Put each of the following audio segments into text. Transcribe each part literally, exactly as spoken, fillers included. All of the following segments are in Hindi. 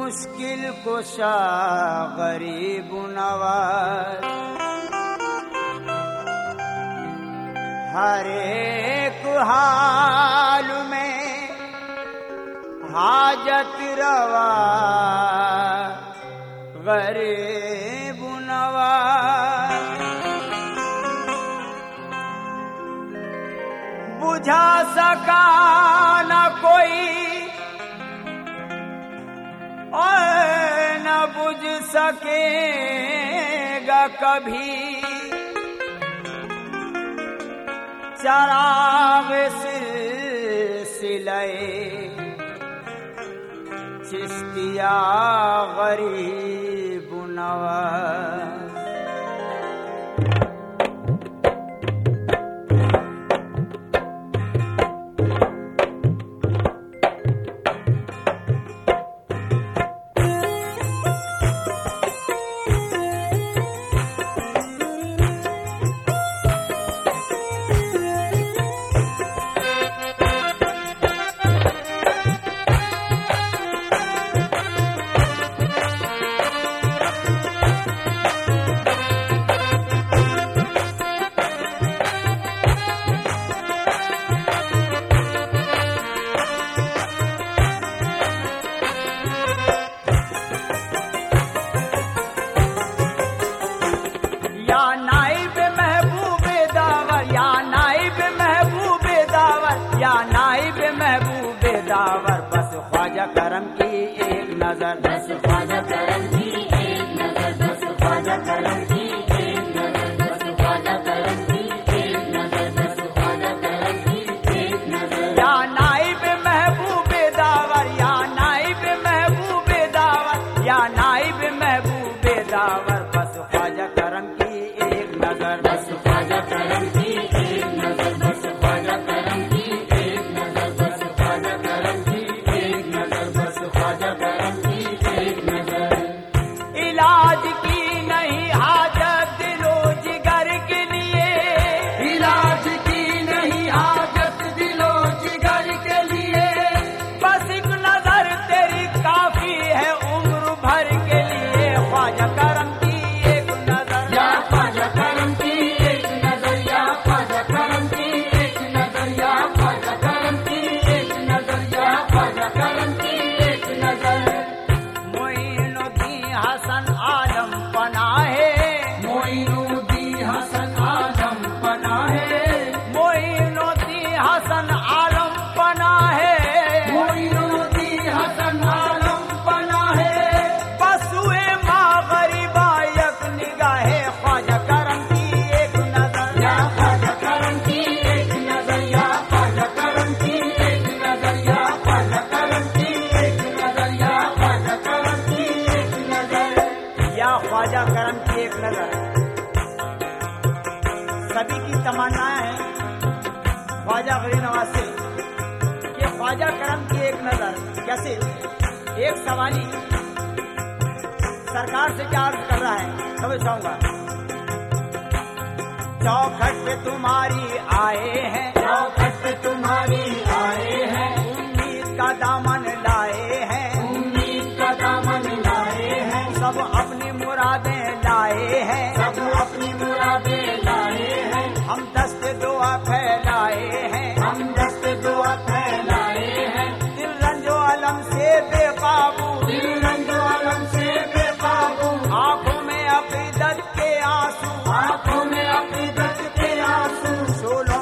मुश्किल कुशा गरीब नवाज, हर एक हाल में हाजत रवा गरीब नवाज। बुझा सका न कोई और न बुझ सकेगा कभी, चराग सिलसिले चिश्तिया गरीब नवाज। बस ख्वाजा करम की एक नजर, बस ख्वाजा करम की एक नजर, बस ख्वाजा करम की एक नजर, बस ख्वाजा करम की एक नजर, बस ख्वाजा करम की एक नजर। या नाइब महबूब दावर, या नाइब महबूब दावर, या नाइब महबूब दावर, बस ख्वाजा करम की एक नजर, बस ख्वाजा करम की एक नजर, बस ख्वाजा करम की एक नजर, बस ख्वाजा करम की एक नजर, बस ख्वाजा करम की एक नजर। इलाज की नहीं हाजत दिलो जिगर के लिए, इलाज की नहीं हाजत दिलो जिगर के लिए, बस एक नजर तेरी काफी है उम्र भर के लिए। ख्वाजा करम की एक नजर, या ख्वाजा करम की एक नजर, या ख्वाजा करम की एक नजर, या ख्वाजा करम की एक नजर, या ख्वाजा करम की एक नजर। मोइनुद्दीन हसन आलम पनाहे, मोइनुद्दीन हसन आलम पनाहे, मोइनुद्दीन हसन आलम पनाहे, मोइनुद्दीन हसन आलम पनाहे। बसुए माँ गरीबा यक निगाहे। ख्वाजा करम की एक नजर, या ख्वाजा करम की एक नजर, या ख्वाजा करम की एक नजर, या ख्वाजा करम की एक नजर, या ख्वाजा करम की एक नजर। या ख्वाजा करम की एक नजर। सभी की तमन्नाएं हैं ख्वाजा गरीब नवाज से कि ख्वाजा करम की एक नजर। कैसे? एक सवाली सरकार से क्या अर्ज कर रहा है, समझ चाहूंगा। चौखट पे तुम्हारी आए हैं, चौखट पे तुम्हारी आए हैं, उम्मीद का दामन लाए हैं, उम्मीद का दामन लाए हैं, सब अपनी मुरादें लाए हैं, सब अपनी मुरादें लाए हैं, हम दस्ते दुआ फैलाए हैं, हम दस्ते दुआ फैलाए हैं। दिल रंजो अलम से बेकाबू, दिल रंजो अलम से बेकाबू, आंखों में अकीदत के आंसू, आंखों में अकीदत के आंसू, शोलों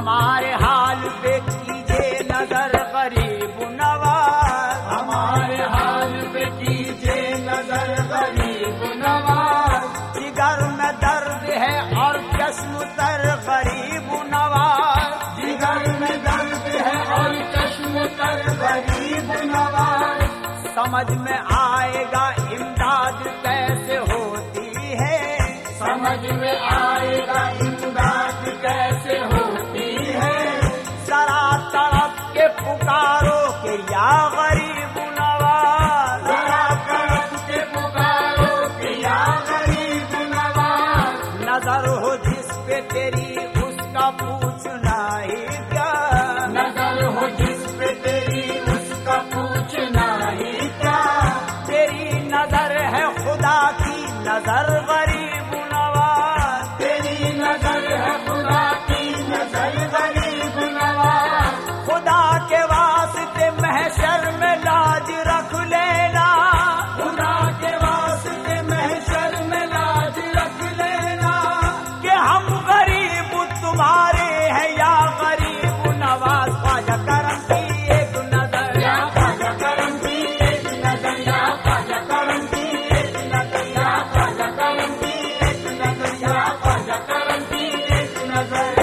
हमारे हाल पे कीजिए नजर गरीब नवाज, हमारे हाल पे कीजिए नजर गरीब नवाज। जिगर में दर्द है और चश्म तर गरीब नवाज, जिगर में दर्द है और चश्म तर गरीब नवाज। समझ में आएगा इमदाद कैसे होती है, समझ में आएगा इमदाद कैसे होती है। जरा तड़प के पुकारो के या गरीब नवाज, जरा तड़प के पुकारो कि या गरीब नवाज। नजर हो जिस पे तेरी उसका पूछना ही क्या, नजर हो जिस पे तेरी उसका पूछना ही क्या। तेरी नजर है खुदा की नजर गरीब नवाज, तेरी नजर है खुदा की नजर गरीब नवाज। खुदा के वास्ते महशर में लाज रख लेना, खुदा के वास्ते महशर में लाज रख लेना। कि हम गरीब तुम्हारे हैं या गरीब नवाज। ख्वाजा करम की एक नजर, या ख्वाजा करम की एक नजर, या ख्वाजा करम की एक नजर, या ख्वाजा करम की एक नजर, या ख्वाजा करम की एक नजर।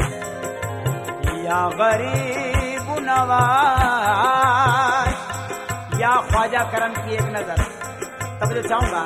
या गरीब नवाज, या ख्वाजा करम की एक नजर। तब जो चाहूंगा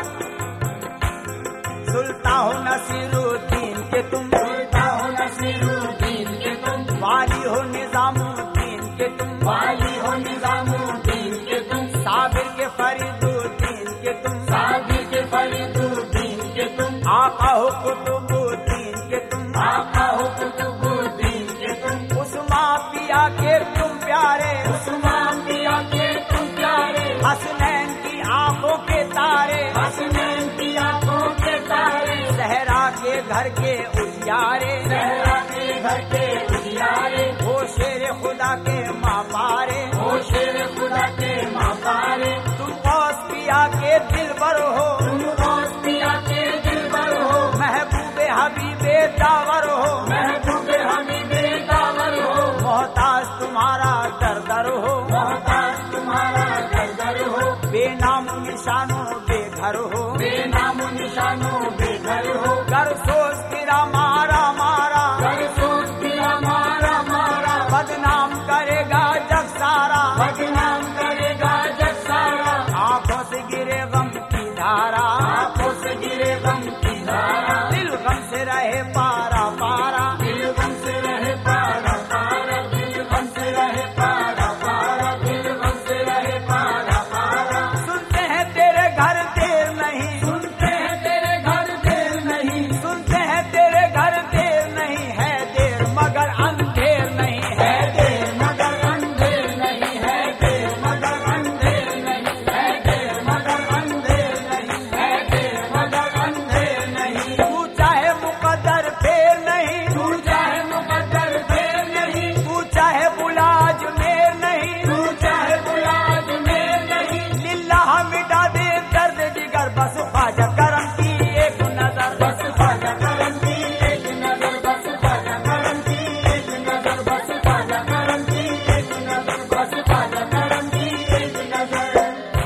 सुल्तान हो नसीरुद्दीन के तुम, सुल्तान हो नसीरुद्दीन के तुम, वाली हो निजामुद्दीन के तुम, वाली हो निजामुद्दीन के तुम, साबिर के फरीदुद्दीन के तुम, साबिर के फरीदुद्दीन के तुम, आका हो कुतुबुद्दीन के तुम, आका हो कुतुबुद्दीन के तुम। उस्मान पिया के तुम प्यारे, उस्मान पिया के तुम प्यारे, हसनैन की आंखों के तारे, हसनैन की आंखों के तारे, सहरा के घर के उजियारे, सहरा के घर के उजियारे। वो शेर खुदा के माँ पारे, ओ शेर खुदा के माँ पारे। तुम गौस पिया के दिलबर हो, तुम गौस पिया के दिलबर हो, महबूबे हबीबे दावर हो, महबूबे हमीदे दावर हो, मोहताज तुम्हारा दर दर हो, मोहताज तुम्हारा दरदर हो, बेनाम निशानो बेघर हो, बेनाम निशानो बेघर हो। कर सोच गिरा मारा मारा, कर सोच दिया मारा मारा, बदनाम करेगा जग सारा, बदनाम करेगा जग सारा। आंखों से गिरे गम की धारा, आंखों से गिरे गम की धारा, दिल गम से रहे पारा पारा, दिल गम से रहे पारा पारा, दिल गम से रहे पारा पारा, दिल गम से रहे पारा पारा। सुनते हैं तेरे घर देर नहीं, सुनते हैं तेरे घर देर नहीं, सुनते हैं तेरे घर देर नहीं है, देर मगर अंधेर नहीं है, है देर मगर अंधेर नहीं, है देर मगर अंधेर नहीं, है देर मगर अंधेर नहीं, है देर मगर अंधेर नहीं। तू चाहे मुकद्दर फेर नहीं, तू चाहे मुकद्दर फेर नहीं, तू चाहे बुलाज मेर नहीं, तू चाहे बुलाज मेर नहीं। लिल्लाह मिटा दे दर्द जिगर, बस ख्वाजा करम की एक नजर, बस ख्वाजा करम की एक नजर, बस ख्वाजा करम की एक नजर, बस ख्वाजा करम की एक नजर, बस ख्वाजा करम की एक नजर।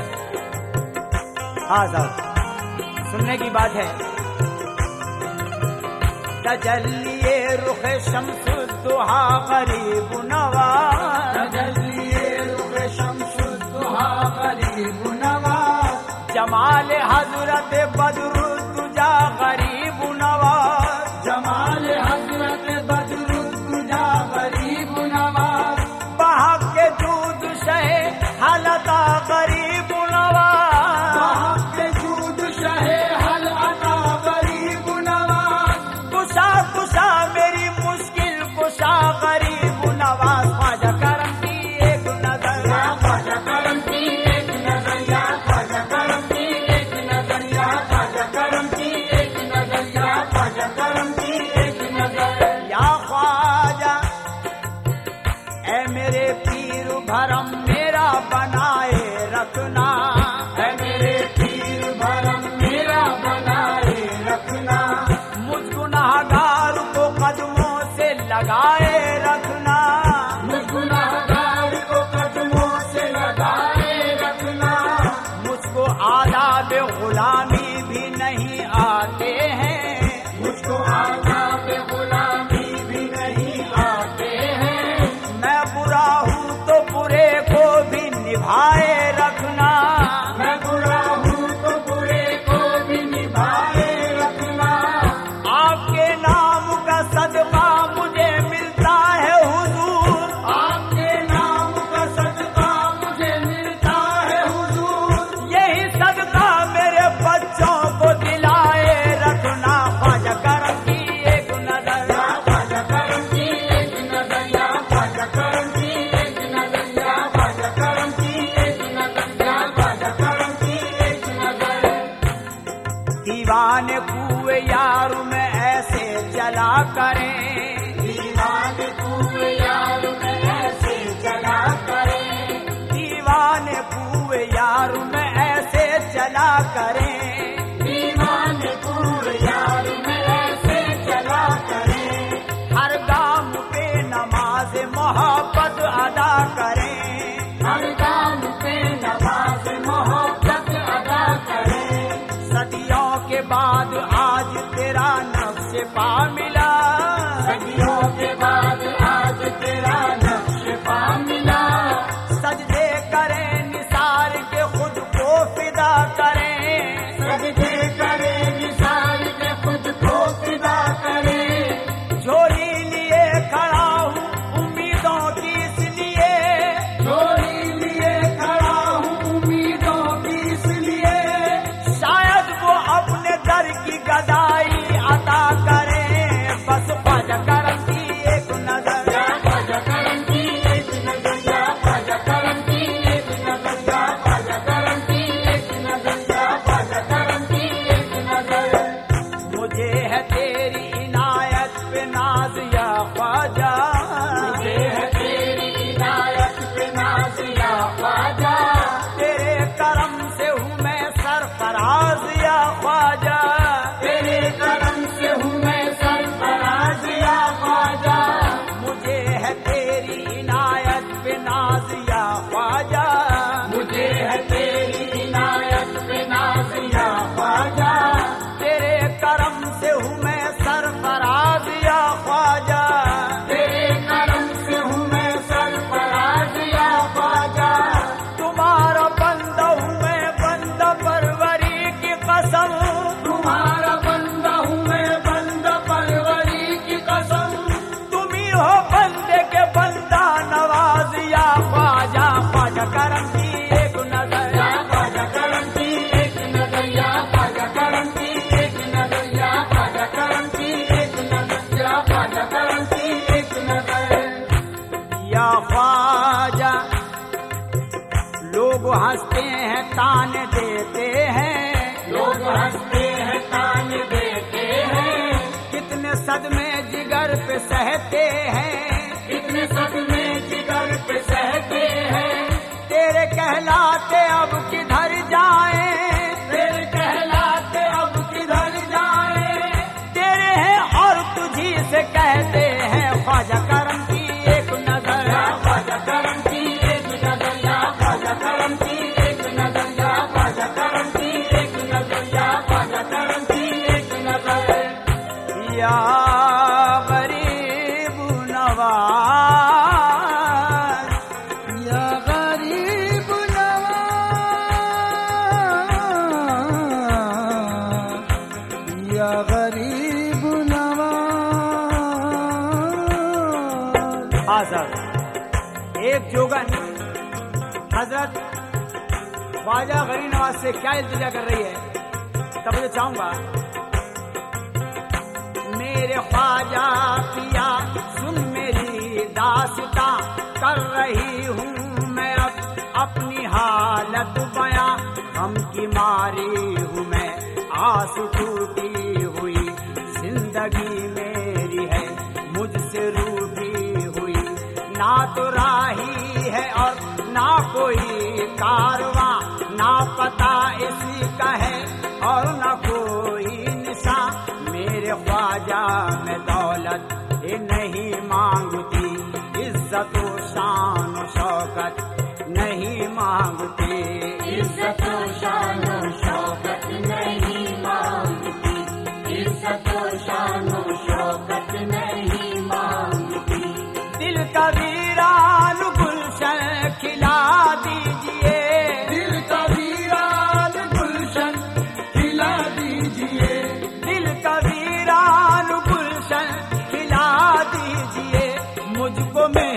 हाँ साहब सुनने की बात है। तजल्लिए रुख शम्सुद्दुहा गरीब नवाज, तजल्लिए रुख शम्सुद्दुहा गरीब नवाज, जमाल हजरत बदरुद्दुजा गरीब नवाज, जमाल हजरत बदरुद्दुजा गरीब नवाज, बहक के दूध शहे हलता गरीब नवाज, वहाँ के जूद शहे हल अता गरीब नवाज। कुशा कुशा मेरी मुश्किल कुशा गरीब नवाज। ख्वाजा करम की एक नजर, या ख्वाजा करम की एक नजर, या ख्वाजा करम की एक नजर, या ख्वाजा निभाए रखना, मैं बुरा हूँ तो बुरे को भी निभाए रखना। आपके नाम का सदका मुझे मिलता है हुजूर, आपके नाम का सदका मुझे मिलता है हुजूर। यही सदका मेरे बच्चों को दिलाए रखना। ख्वाजा करम की एक नजर, ख्वाजा करम की एक नजर, या ख्वाजा करम की एक नजर, या ख्वाजा करम की एक नजर, या ख्वाजा करम की एक नजर। दीवाने कुए यार में ऐसे चला करें, दीवाने कुए यार में ऐसे चला करें, दीवाने कुए यार में ऐसे चला करें। दीवाने कुए यार में ऐसे चला करें। हर गाम पे नमाज मोहब्बत अदा करें, हर काम पे नमाज मोहब्बत अदा करें। सदियों के बाद आज तेरा नक्श पा मिला, सदियों के बाद आज तेरा नक्श पा मिला। सजदे करें निसार के खुद को फिदा करें, सजदे करे निसार के खुद को फिदा करे। झोली लिए खड़ा हूँ उम्मीदों की इसलिए, झोली लिए खड़ा हूँ उम्मीदों की इसलिए। शायद वो अपने दर की गदाई अदा करें। बस ख्वाजा करम की एक नजर, या ख्वाजा करम की एक नजर, या ख्वाजा करम की एक नजर, या ख्वाजा करम की एक नजर, या ख्वाजा करम की एक नजर। मुझे है तेरी इनायत पे नाज या ख्वाजा, मुझे है तेरी इनायत पे नाज या ख्वाजा। तेरे करम से हूँ मैं सरफराज या ख्वाजा, तेरे करम से हूँ मैं सरफराज या ख्वाजा। मुझे है तेरी इनायत पे नाज या ख्वाजा, मुझे है तेरी इनायत पे नाज या ख्वाजा। तेरे करम से हूँ मैं सरफराज या ख्वाजा, तेरे करम से हूँ मैं सरफराज या ख्वाजा। तुम्हारा बंदा हूँ मैं बंदा परवरी की कसम, तुम्हारा बंदा हूँ मैं बंदा परवरी की कसम। तुम ही हो बंदे के बंदा नवाज या ख्वाजा। ख्वाजा करम की एक नजर, या ख्वाजा करम की एक नजर, या ख्वाजा करम की एक नजर, या ख्वाजा करम की एक नजर, या ख्वाजा करम की एक नजर। या ख्वाजा लोग हंसते हैं ताने देते हैं, लोग हंसते हैं ताने देते हैं। कितने सदमे जिगर पे सहते हैं, इतने सदमे जिगर पे सहते हैं। तेरे कहलाते अब किधर जाएं, तेरे कहलाते अब किधर जाए। तेरे हैं और तुझी से कहते हैं। ख्वाजा करम की एक नजर, या ख्वाजा करम की एक नजर, या ख्वाजा करम की एक नजर, या ख्वाजा करम की एक नजर, या ख्वाजा करम की एक नजर। या गरीब नवाज, या गरीब नवाज, या गरीब नवाज। हाँ सर, एक जोगन हजरत ख्वाजा गरीब नवाज से क्या इल्तिजा कर रही है, तब मुझे चाहूंगा। मेरे ख्वाजा पिया सुन मेरी दास्ता, कर रही हूँ मैं अब अपनी हालत बयां। गम की मारी हूँ मैं, आस टूटी हुई जिंदगी मेरी है मुझसे रूठी हुई। ना तो राही है और ना कोई कारवां, ना पता इसी का है और ना कोई निशान। मेरे ख्वाजा में दौलत ये नहीं मांगती, इज्जत व शान व शौकत नहीं मांगती, इज्जत व शान व शौकत नहीं मांगती, इज्जत व शान व शौकत नहीं मांगती। दिल का वीरान गुलशन खिला दीजिए,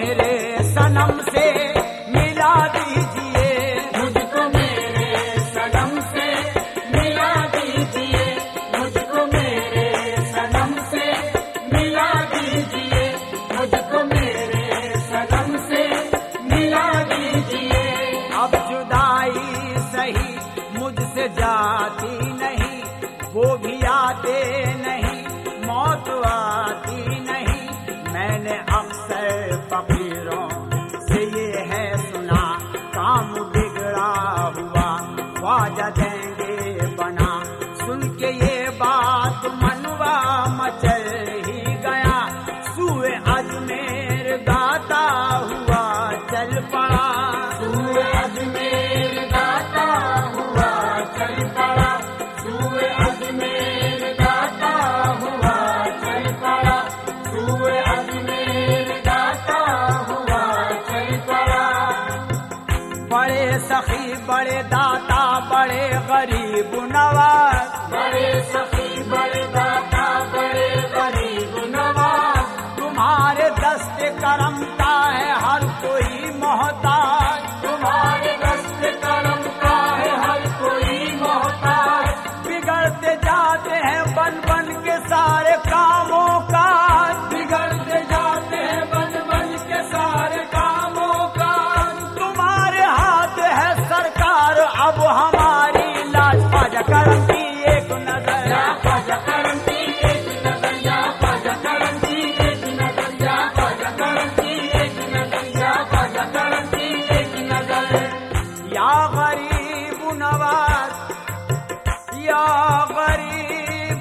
मेरे सनम से मिला दीजिए, मुझको मेरे सनम से मिला दीजिए, मुझको मेरे सनम से मिला दीजिए, मुझको मेरे सनम से मिला दीजिए। अब जुदाई सही मुझसे जाती नहीं, वो भी आते नहीं, मौत आती नहीं। मैंने अक्सर फकीरों से ये है सुना, काम बिगड़ा हुआ ख्वाजा देंगे बना। सुन के ये बात मनवा मचल ही गया, सूए अजमेर गाता हुआ चल पड़ा, सूए अजमेर गाता हुआ चल पड़ा, सूए अजमेर गाता हुआ चल पड़ा, सूए अजमेर गाता हुआ चल पड़ा। बड़े सखी बड़े दाता बड़े गरीब नवाज, बड़े सखी बड़े दाता बड़े गरीब नवाज, तुम्हारे दस्ते करम का है हर कोई मोहताज, तुम्हारे दस्त करम का है हर कोई मोहताज। बिगड़ते जाते हैं बन बन के सारे कामों का, बिगड़ते जाते हैं बन बन के सारे कामों का। तुम्हारे हाथ है सरकार अब हमारी लाज। ख्वाजा करम की एक नजर, या ख्वाजा करम की एक नजर, या ख्वाजा करम की एक नजर, या ख्वाजा करम की एक नजर, या ख्वाजा करम की एक नजर। या गरीब नवाज, या गरीब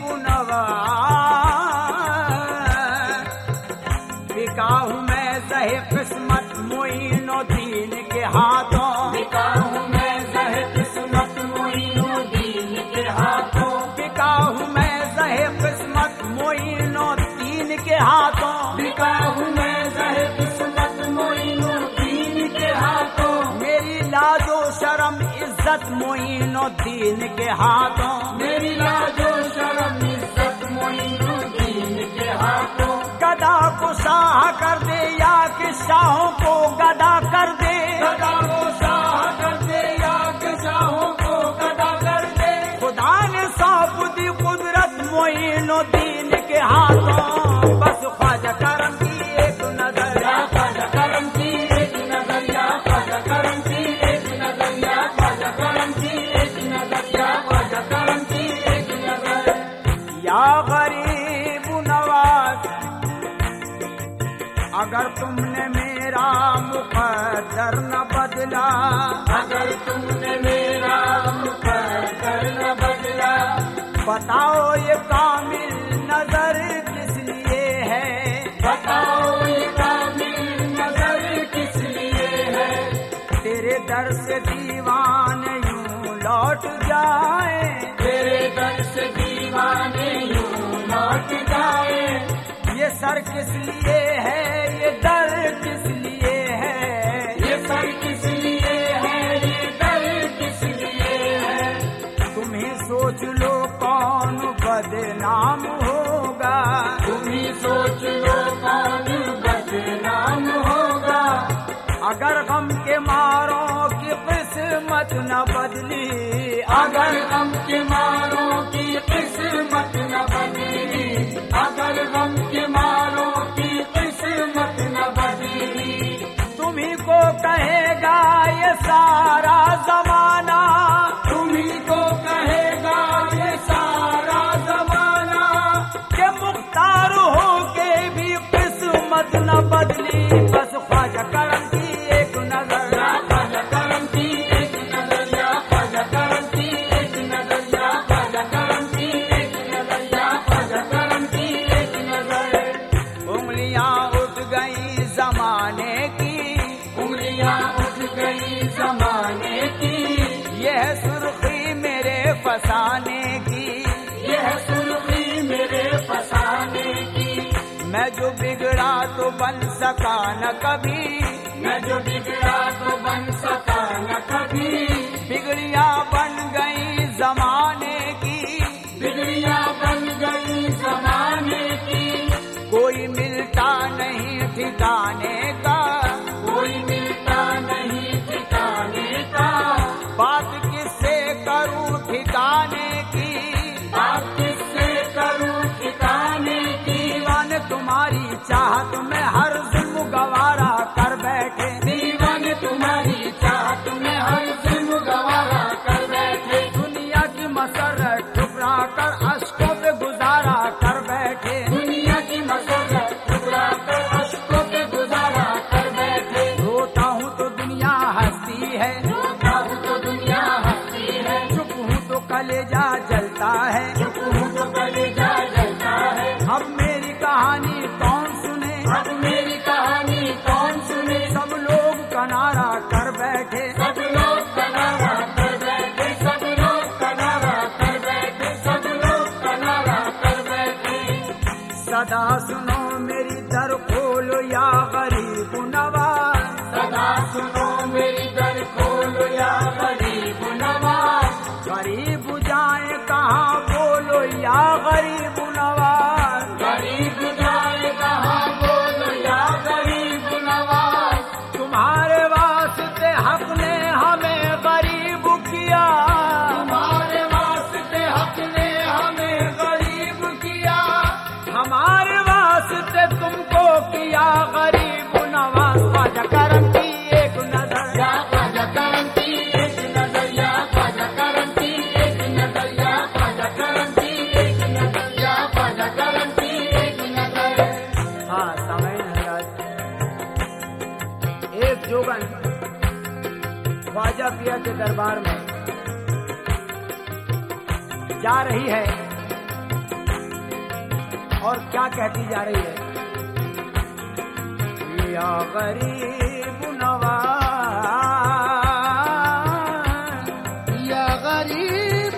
नवाज, बिका हूँ मैं सही किस्मत मोइनुद्दीन के हाथों, बिका हूँ मैं ज़हे किस्मत मोइनुद्दीन के हाथों, बिका हूँ मैं सही किस्मत मोइनुद्दीन के हाथों। बिका हूँ मैं ज़हे किस्मत मोइनुद्दीन के हाथों, मेरी लाजो शर्म इज्जत मोइनुद्दीन के हाथों। मेरी लाजो शर्म इज्जत मोइनुद्दीन के हाथों। गदा को शाह कर दे या कि शाहों को गदा कर दे, गदा को शाह कर दे या कि शाहों को गदा कर दे। खुदा ने सौंप दी कुदरत मोइनुद्दीन के हाथों। बस ख्वाजा करम की एक नजर, या ख्वाजा करम की एक नजर, या ख्वाजा करम की एक नजर, या ख्वाजा करम की एक नजर, या ख्वाजा करम की एक नजर। या गरीब नवाज, अगर तुमने मेरा मुकद्दर न बदला, अगर तुमने मेरा मुकद्दर न बदला, बताओ ये कामिल नजर किस लिए है। बताओ ये कामिल नजर किस लिए है। तेरे दर से दीवाने यूं लौट जाए, तेरे दर से दीवाने यूं लौट जाए। ये सर किस लिए है, ये दर किस लिए है। ये सर किस लिए है, ये दर किस लिए है। तुम ही सोच लो कौन बदनाम होगा, तुम ही सोच लो कौन बदनाम होगा। अगर गम के मारों की किस्मत न बदली, अगर गम के मारों की किस्मत न बदली, अगर गम के मारों की किस्मत न बदली। तुम्ही को कहेगा ये सारा जमाना, तुम्ही को कहेगा ये सारा जमाना, के मुख्तार हो के भी किस्मत न बदली। बस ख्वाजा करम की एक नजर, या ख्वाजा करम की एक नजर, या ख्वाजा करम की एक नजर, या ख्वाजा करम की एक नजर, या ख्वाजा करम की एक नजर। उंगलियां उठ गई जमाने की, उंगलियां उठ गई जमाने की, यह सुर्खी मेरे फसाने की। यह सुर्खी मेरे फसाने की। मैं जो बिगड़ा तो बन सका न कभी, मैं जो बिगड़ा तो बन सका न कभी। बिगड़िया बन गई जमाने की, बिगड़िया बन गई जमाने की। कोई मिलता नहीं ठिकाने का, सदा सुनो मेरी दर खोलो या गरीब नवाज, सदा सुनो मेरी दर खोलो या गरीब नवाज, गरीब जाए कहाँ बोलो या गरीब नवाज, गरीब जाए कहाँ बोलो या गरीब नवाज, तुम्हारे वास्ते हक ने हमें गरीब किया, तुम्हारे वास्ते हक ने हमें गरीब किया, हमारे वास्ते तुमको किया गरीब नवाज। ख्वाजा करम की एक नजर, या ख्वाजा करम की एक नजर, या ख्वाजा करम की एक नजर, या ख्वाजा करम की एक नजर, या ख्वाजा करम की एक नजर। हाँ समय हजरत, एक जोगन ख्वाजा पिया के दरबार में जा रही है और क्या कहती जा रही है, या गरीब नवाज, या गरीब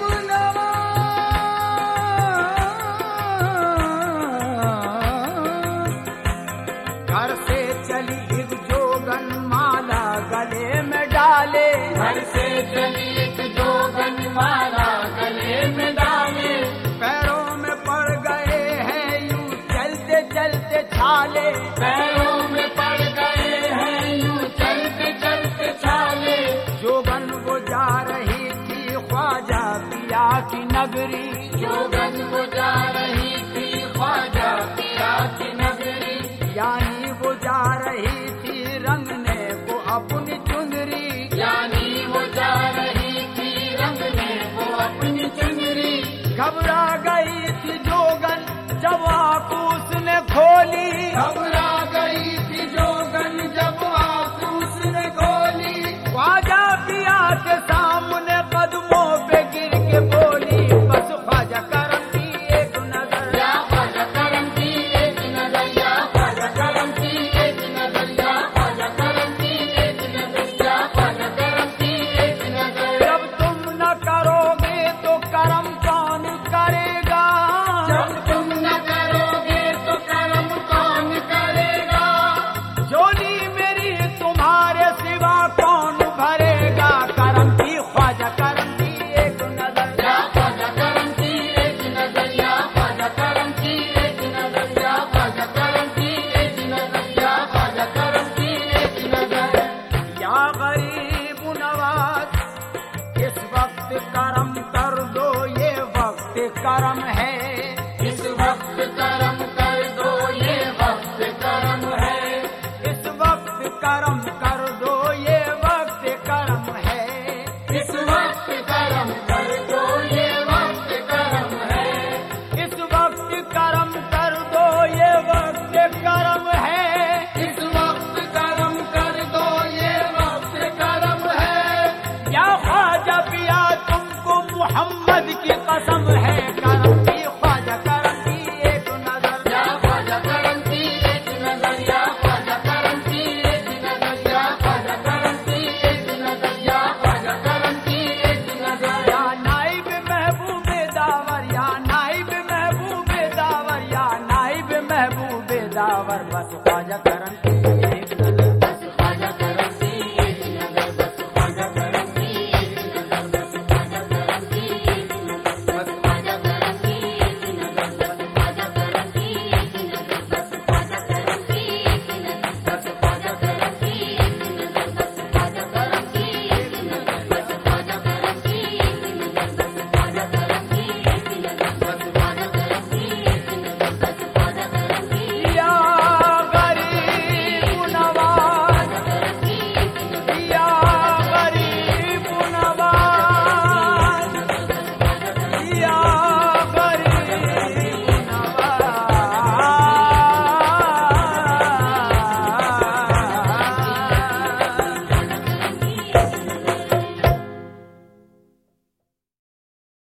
नवाज, घर से चली एक जोगन माला गले में डाले, घर से चली एक जोगन माला गले में डाले, पैरों में पड़ गए हैं यूं चलते चलते छाले, पैरों में पड़ गए हैं यूं चलते चलते छाले, जोगन वो जा रही थी ख्वाजा पिया की नगरी, जोगन वो जा रही थी ख्वाजा पिया की नगरी, यानी वो जा रही थी रंगने को अपनी चुंदरी, यानी वो जा रही थी रंगने वो अपनी चुनरी, घबरा गई थी जोगन जब आंखों उसने खोली, घबरा गई थी जोगन जब आंखों उसने खोली, ख्वाजा पिया के सामने कदमों पे गिर के बोली, बस ख्वाजा करम की एक नजर, या ख्वाजा करम की एक नजर, या ख्वाजा करम की एक नजर, या ख्वाजा करम की एक नजर, या ख्वाजा करम की एक नजर। जब तुम न करोगे तो करम कौन करेगा, जब तुम न करोगे तो करम कौन करेगा, झोली मेरी तुम्हारे सिवा कौन भरेगा, करम की ख्वाजा करम की एक नजर, या ख्वाजा करम की एक नजर, या ख्वाजा करम की एक नजर, या ख्वाजा करम की एक नजर, या ख्वाजा करम की एक नजर। या गरीब नवाज इस वक्त करम कर दो, ये वक्त करम है, इस वक्त करम कर दो, ये वक्त करम है, इस वक्त करम कर दो,